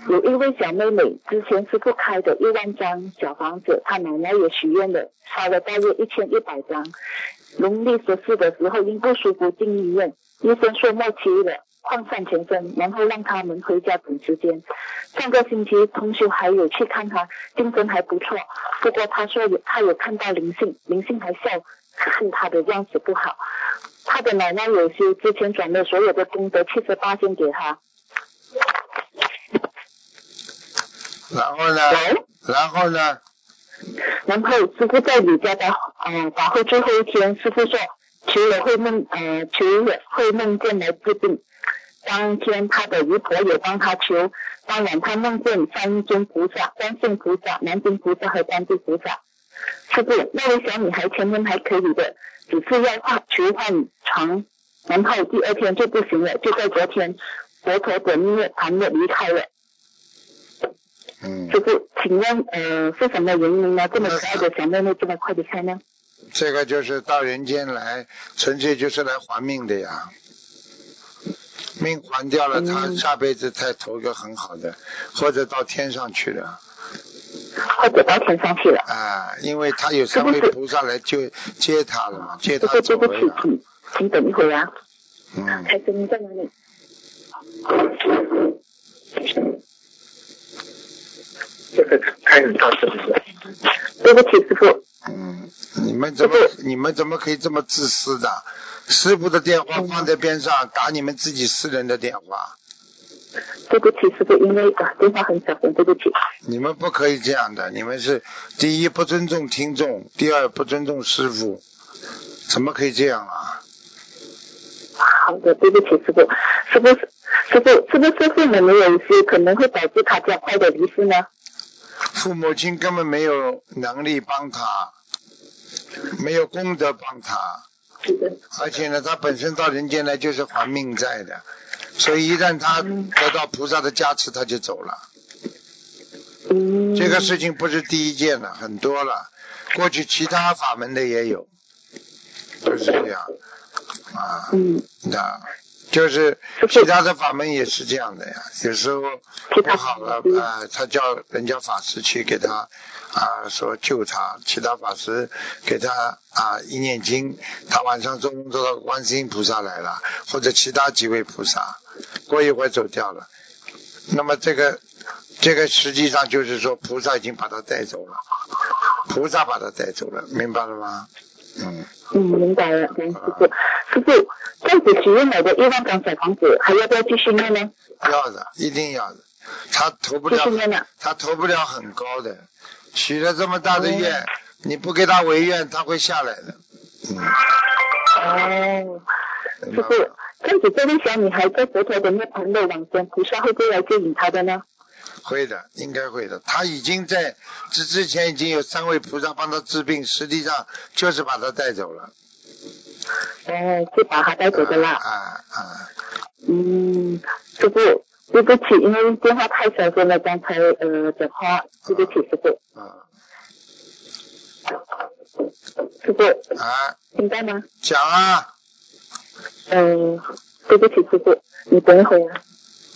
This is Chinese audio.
有一位小妹妹，之前师父开的1万张小房子，她奶奶也许愿了，烧了大约1100张。农历14的时候因不舒服进医院，医生说末期了，扩散全身，然后让他们回家等时间。上个星期同修还有去看他，精神还不错，不过他说他有看到灵性，灵性还笑看他的样子不好。他的奶奶有修，之前转了所有的功德78%给他。 然后呢？ 然后师父在你家打后最后一天，师父说求了会梦见来治病。当天他的姨婆也帮他求，当晚他梦见3尊菩萨，观世音菩萨、南京菩萨和观世菩萨。师父，那位小女孩前天还可以的，只是要求换床，然后第2天就不行了，就在昨天佛陀的涅槃了离开了。师父，请问是什么原因呢？这么可爱的小妹妹这么快离开呢？ 这个就是到人间来，纯粹就是来还命的呀。命还掉了，他下辈子再投个很好的，或者到天上去了。因为他有3位菩萨来接他了嘛，接他走了。 对不起，请等一会儿啊。开声音在哪里？这个开始到这里。对不起，师父。 你们怎么可以这么自私的？师父的电话放在边上，打你们自己私人的电话。 对不起，师父，因为电话很小声，对不起。 你们不可以这样的，你们是第一不尊重听众，第二不尊重师父，怎么可以这样啊？ 好的，对不起，师父。是不是父母没有修，可能会导致他较快的离世呢？ 父母亲根本没有能力帮他，没有功德帮他，而且呢，他本身到人间来就是还命债的，所以一旦他得到菩萨的加持，他就走了。这个事情不是第一件了，很多了，过去其他法门的也有，就是这样啊。就是其他的法门也是这样的呀，有时候不好了他叫人家法师去给他说救他，其他法师给他一念经，他晚上做梦做到观世音菩萨来了，或者其他几位菩萨，过一会儿走掉了。那么这个实际上就是说菩萨已经把他带走了，明白了吗？ 明白了，师父。师父，这样子许愿来的1万张小房子，还要不要继续念呢？ 要的，一定要的。他投不了很高的，许了这么大的愿，你不给他违愿，他会下来的。 师父，这样子这位小女孩在佛陀的涅槃的往生，菩萨会不会来接引她的呢？ 会的，应该会的。他已经在之前已经有3位菩萨帮他治病，实际上就是把他带走了。 是把他带走的啦。师父，对不起，因为电话太小声了，刚才讲话，对不起，师父。师父。听到吗？ 讲啊。 对不起，师父，你等一会儿啊。